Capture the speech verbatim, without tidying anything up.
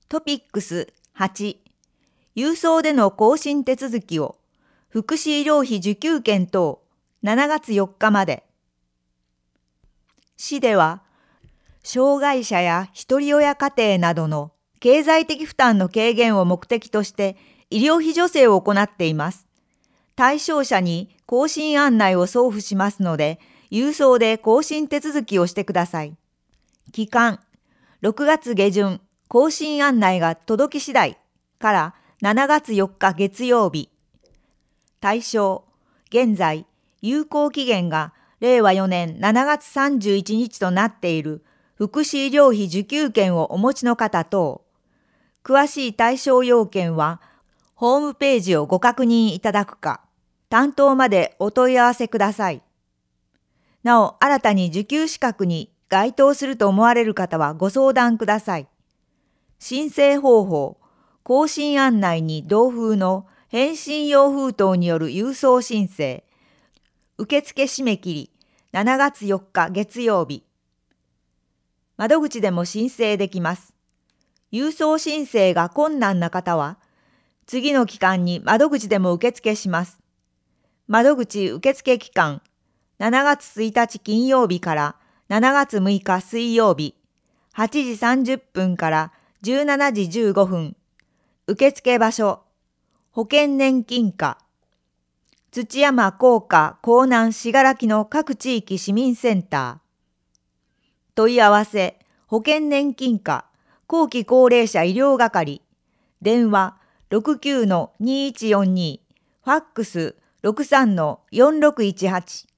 トピックスはち、郵送での更新手続きを、福祉医療費受給券等しちがつよっかまで。市では、障害者やひとり親家庭などの経済的負担の軽減を目的として医療費助成を行っています。対象者に更新案内を送付しますので、郵送で更新手続きをしてください。期間、ろくがつげじゅん、更新案内が届き次第からしちがつよっか月曜日。対象、現在、有効期限がれいわよねんしちがつさんじゅういちにちとなっている福祉医療費受給券をお持ちの方等。詳しい対象要件は、ホームページをご確認いただくか、担当までお問い合わせください。なお、新たに受給資格に該当すると思われる方はご相談ください。申請方法、更新案内に同封の返信用封筒による郵送申請。受付締め切りしちがつよっか月曜日。窓口でも申請できます。郵送申請が困難な方は、次の期間に窓口でも受付します。窓口受付期間、しちがつついたち金曜日からしちがつむいか水曜日、はちじさんじゅっぷんからじゅうしちじじゅうごふん。受付場所、保険年金課、土山工科江南信楽の各地域市民センター。問い合わせ、保険年金課、後期高齢者医療係、電話 ろくきゅうのにいちよんに、ファックス ろくさんのよんろくいちはち。